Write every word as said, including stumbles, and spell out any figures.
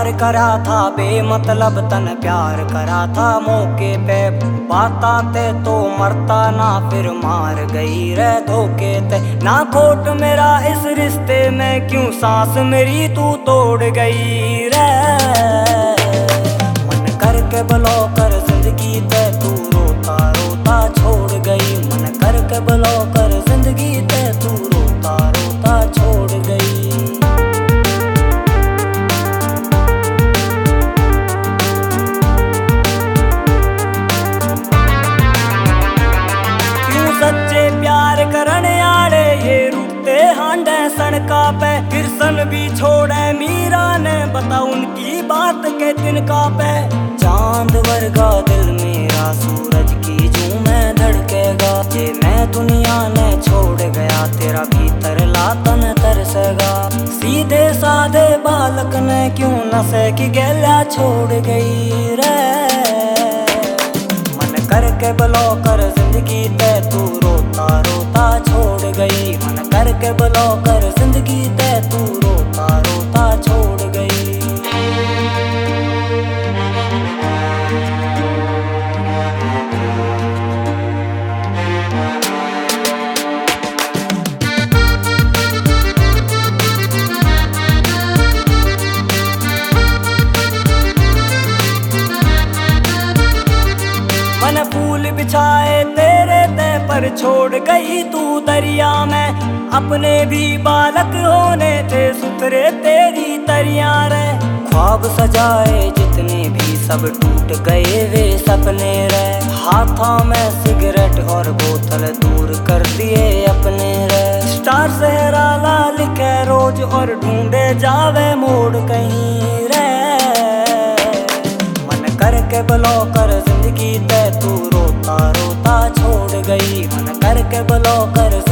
प्यार करा था बेमतलब तन प्यार करा था मौके पे बात आते तो मरता ना फिर मार गई रे धोखे ते ना खोट मेरा इस रिश्ते में क्यों सांस मेरी तू तोड़ गई रे मन करके बुलो कर जिंदगी ते तू रोता रोता छोड़ गई मन करके बुलो कर जिंदगी ते तू रोता रोता छोड़ गई। सच्चे प्यार करने आड़े ये रुकते हांडे सड़का पे किरसन भी छोड़े मीरा ने बता उनकी बात के तिनका पे चांद वर्गा दिल मेरा सूरज की जूं में धड़केगा ये मैं दुनिया ने छोड़ गया तेरा भीतर लातन तरसेगा सीधे साधे बालक ने क्यों नशे की गैला छोड़ गई रे मन करके बुलो कर जिंदगी ते तू रोता रोता छोड़ गई मन करके बुलो कर जिंदगी ते तू रोता रोता छोड़ गई। मन फूल बिछाए तेरे ते पर छोड़ गई तू दरिया में अपने भी बालक होने थे सुथरे तेरी तरिया रे ख्वाब सजाए जितने भी सब टूट गए वे सपने रे हाथों में सिगरेट और बोतल दूर कर दिए अपने रे स्टार सहरा ला लिखे रोज और ढूंढे जावे मोड़ कहीं रे मन करके बुलो कर जिंदगी ते तू रोता रोता छोड़ गई मन करके बुलो कर